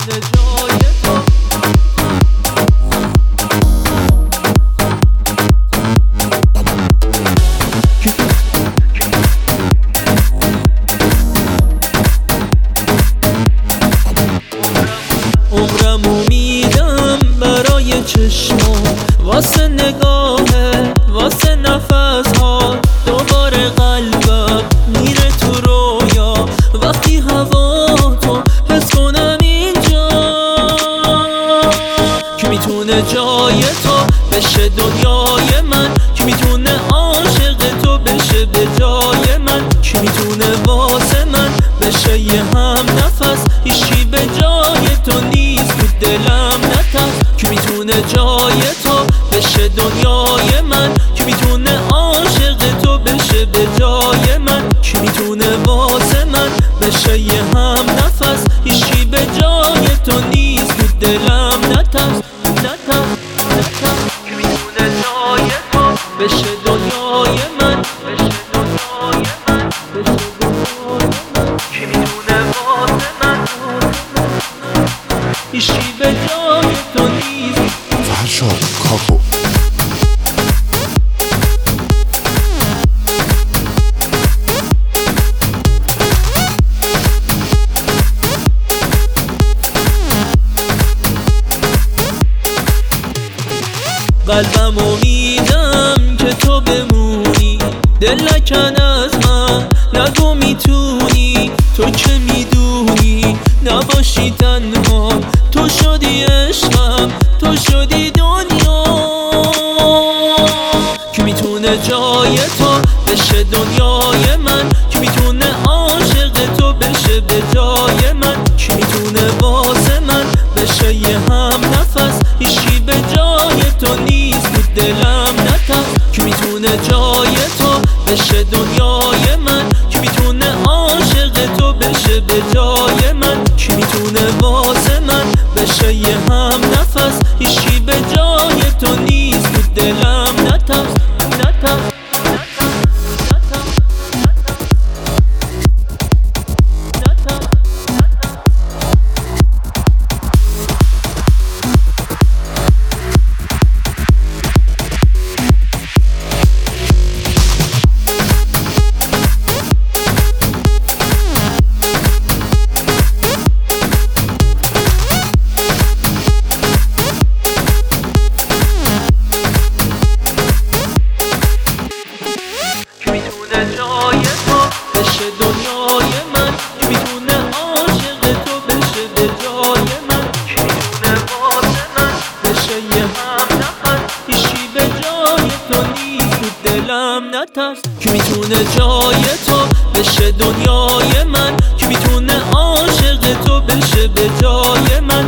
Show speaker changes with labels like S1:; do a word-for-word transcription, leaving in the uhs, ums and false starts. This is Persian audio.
S1: میتونه جای تو عمرمو میدم برای چشما، واسه نگاهه، واسه نفس ها. دوباره قلبم میره تو رویا وقتی هوا تو حس کنم اینجا. کی میتونه جای تو بشه دنیای من؟ کی میتونه عاشق تو بشه به جای من؟ کی میتونه واسه من بشه یه هم نفس؟ هیچی به جای تو نیست تو دلم نترس. کی میتونه جای تو بشه دنیای من؟ کی میتونه عاشق تو بشه به جای من؟ کی میتونه واسه من بشه یه هم نفس؟ هیچی به جای تو نیست تو دلم نترس نترس نترس. کی میتونه جای تو بشه دنیای من؟ بشه دنیای من بشه دنیای من. کی میتونه واسه من هیچی به جای تو نیست.
S2: فرشاد کاپو
S1: قلبمو میدم که تو بمونی، دل نکن از من، نگو میتونی. تو که میدونی نباشی تنها، تو شدی عشقم، تو شدی دنیا. کی میتونه جای تو بشه دنیای من؟ کی میتونه عاشق تو بشه به جای من؟ کی میتونه واسه من بشه یه هم نفس؟ هیچی به جای تو نیست تو دلم نترس. کی میتونه جای تو بشه دنیای من؟ کی میتونه عاشق تو بشه به جای من؟ کی میتونه واسه من بشه یه هم نفس؟ هیچی به جای تو نیست تو دلم نترس نترس. جای تو بشه دنیای من؟ کی میتونه عاشق تو بشه به جای من؟ کی میتونه واسه من بشه یه هم نفس؟ هیچی به جای تو نیست تو دلم نترس. کی میتونه جای تو بشه دنیای من؟ کی میتونه عاشق تو بشه به جای من؟